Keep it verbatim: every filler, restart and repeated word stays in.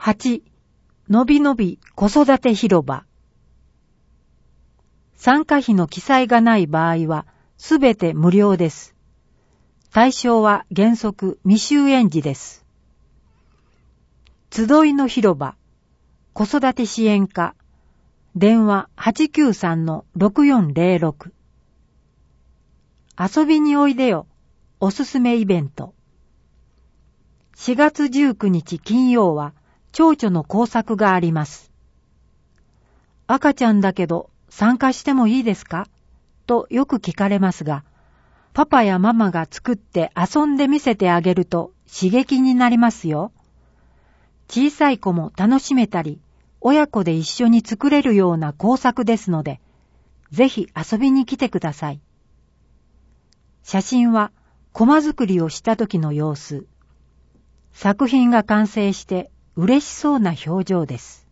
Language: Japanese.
はち、のびのび子育て広場。参加費の記載がない場合はすべて無料です。対象は原則未就園児です。集いの広場、子育て支援課、電話 はちきゅうさんのろくよんぜろろく。遊びにおいでよ、おすすめイベント。しがつじゅうくにち金曜は蝶々の工作があります。赤ちゃんだけど参加してもいいですかとよく聞かれますが、パパやママが作って遊んで見せてあげると刺激になりますよ。小さい子も楽しめたり、親子で一緒に作れるような工作ですので、ぜひ遊びに来てください。写真はコマ作りをした時の様子。作品が完成して嬉しそうな表情です。